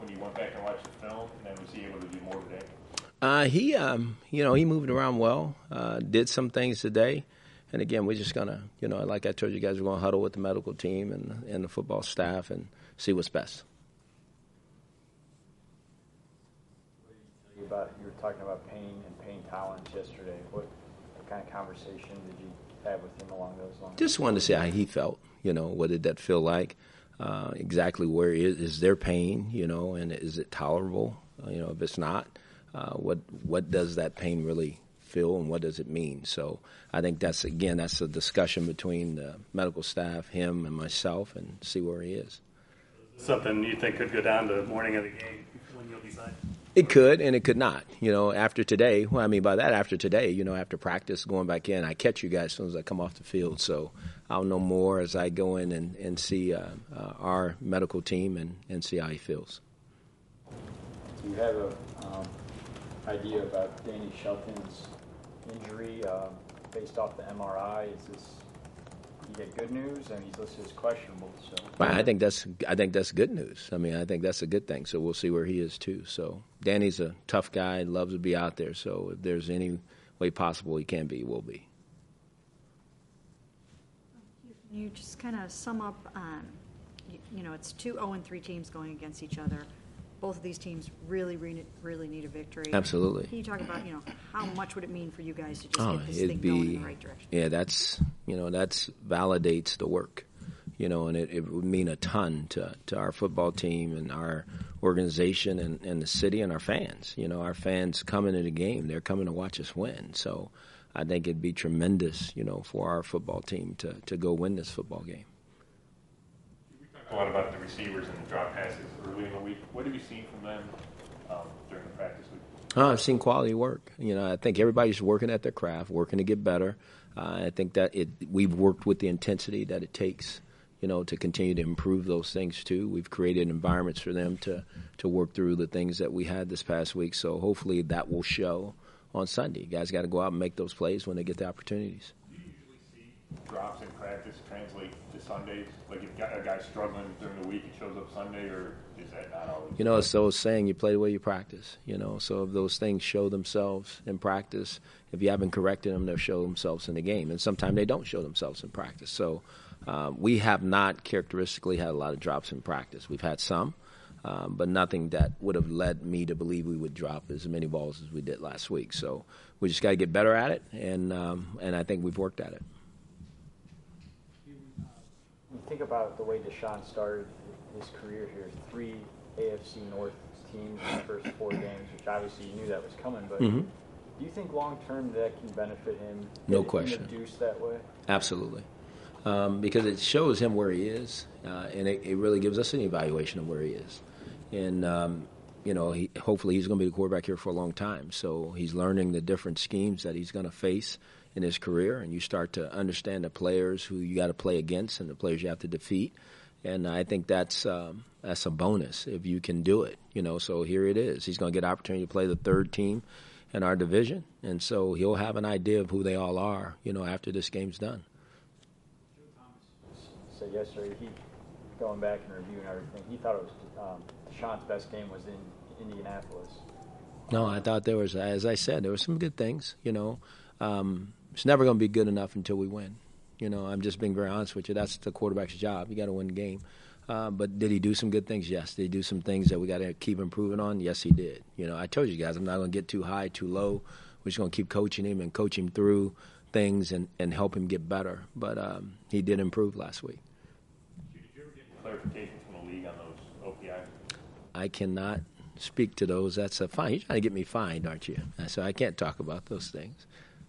when you went back and watched the film, and then was he able to do more today? He moved around well, did some things today. And again, we're just going to, like I told you guys, we're going to huddle with the medical team and the football staff and see what's best. You were talking about pain and pain tolerance yesterday. What kind of conversation did you have with him along those lines? Just wanted to see how he felt. What did that feel like? Exactly where is there pain? And is it tolerable? If it's not, what does that pain really feel and what does it mean? So I think that's a discussion between the medical staff, him and myself, and see where he is. Something you think could go down to the morning of the game when you'll decide? It could and it could not. After today, what I mean by that, after today, after practice, going back in, I catch you guys as soon as I come off the field. So I'll know more as I go in and see our medical team and see how he feels. Do you have an idea about Danny Shelton's injury based off the MRI? Is this you get good news? I mean, he's listed as questionable. So I think that's good news. I mean, I think that's a good thing. So we'll see where he is too. So Danny's a tough guy, loves to be out there. So if there's any way possible he can be, he will be. You just kind of sum up. It's two 0-3 teams going against each other. Both of these teams really need a victory. Absolutely. Can you talk about, how much would it mean for you guys to just get this thing going in the right direction? Yeah, that's validates the work, and it would mean a ton to our football team and our organization and the city and our fans. Our fans coming to the game, they're coming to watch us win. So I think it'd be tremendous, for our football team to go win this football game. A lot about the receivers and the drop passes early in the week. What have you seen from them during the practice week? I've seen quality work. I think everybody's working at their craft, working to get better. I think that we've worked with the intensity that it takes, to continue to improve those things too. We've created environments for them to work through the things that we had this past week. So hopefully that will show on Sunday. You guys got to go out and make those plays when they get the opportunities. Do you usually see drops in practice translate to Sundays? Like if a guy's struggling during the week, he shows up Sunday, or is that not always? It's so saying you play the way you practice. So if those things show themselves in practice, if you haven't corrected them, they'll show themselves in the game. And sometimes they don't show themselves in practice. So we have not characteristically had a lot of drops in practice. We've had some, but nothing that would have led me to believe we would drop as many balls as we did last week. So we just got to get better at it, and I think we've worked at it. When you think about the way Deshaun started his career here, 3 AFC North teams in the first 4 games, which obviously you knew that was coming, but do you think long-term that can benefit him? No question. Introduced that way? Absolutely. Because it shows him where he is, and it really gives us an evaluation of where he is. And, hopefully he's going to be the quarterback here for a long time. So he's learning the different schemes that he's going to face in his career, and you start to understand the players who you got to play against and the players you have to defeat. And I think that's a bonus if you can do it. So here it is. He's going to get an opportunity to play the 3rd team in our division, and so he'll have an idea of who they all are, after this game's done. So yesterday, going back and reviewing everything, he thought it was Deshaun's best game was in Indianapolis. No, I thought there was, as I said, there were some good things. It's never going to be good enough until we win. I'm just being very honest with you. That's the quarterback's job. You got to win the game. But did he do some good things? Yes. Did he do some things that we got to keep improving on? Yes, he did. I told you guys, I'm not going to get too high, too low. We're just going to keep coaching him and coach him through things and help him get better. But he did improve last week. Did you ever get clarification from the league on those OPIs? I cannot speak to those. That's a fine. You're trying to get me fined, aren't you? So I can't talk about those things.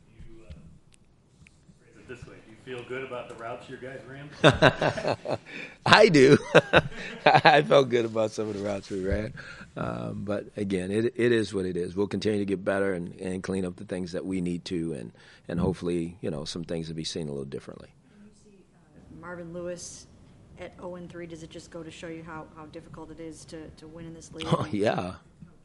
Phrase it this way. Do you feel good about the routes your guys ran? I do. I felt good about some of the routes we ran. But, again, it is what it is. We'll continue to get better and clean up the things that we need to, and hopefully, some things will be seen a little differently. When you see Marvin Lewis at 0-3, does it just go to show you how difficult it is to win in this league? Oh, yeah.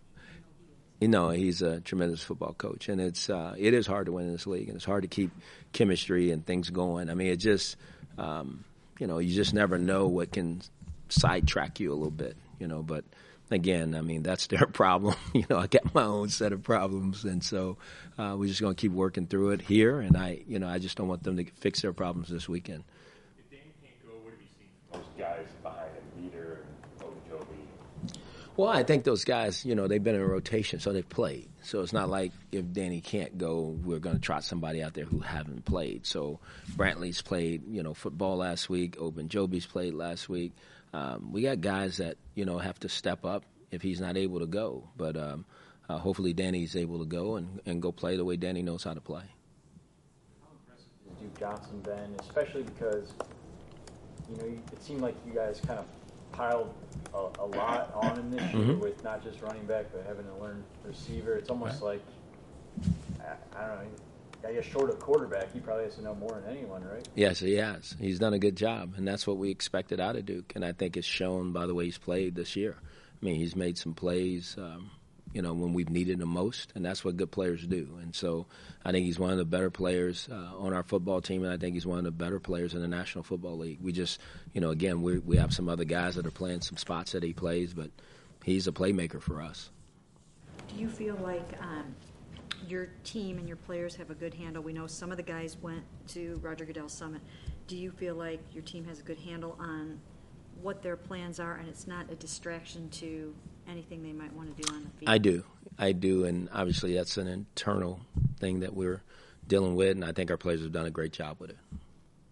He's a tremendous football coach, and it is hard to win in this league, and it's hard to keep chemistry and things going. I mean, it just, you just never know what can sidetrack you a little bit, but again, I mean, that's their problem. I got my own set of problems, and so we're just going to keep working through it here. And I just don't want them to fix their problems this weekend. If Danny can't go, what have you seen from those guys behind him, Meter and Ogunjobi? Well, I think those guys, they've been in a rotation, so they've played. So it's not like if Danny can't go, we're going to trot somebody out there who haven't played. So Brantley's played, football last week. Ogunjobi's played last week. We got guys that, have to step up if he's not able to go. But hopefully Danny's able to go and go play the way Danny knows how to play. How impressive has Duke Johnson been, especially because, it seemed like you guys kind of piled a lot on him this year with not just running back, but having to learn receiver. It's almost like, I don't know, I guess short of quarterback, he probably has to know more than anyone, right? Yes, he has. He's done a good job, and that's what we expected out of Duke, and I think it's shown by the way he's played this year. I mean, he's made some plays, when we've needed him most, and that's what good players do. And so I think he's one of the better players on our football team, and I think he's one of the better players in the National Football League. We just, again, we have some other guys that are playing some spots that he plays, but he's a playmaker for us. Do you feel like your team and your players have a good handle? We know some of the guys went to Roger Goodell Summit. Do you feel like your team has a good handle on what their plans are, and it's not a distraction to anything they might want to do on the field? I do, and obviously that's an internal thing that we're dealing with, and I think our players have done a great job with it.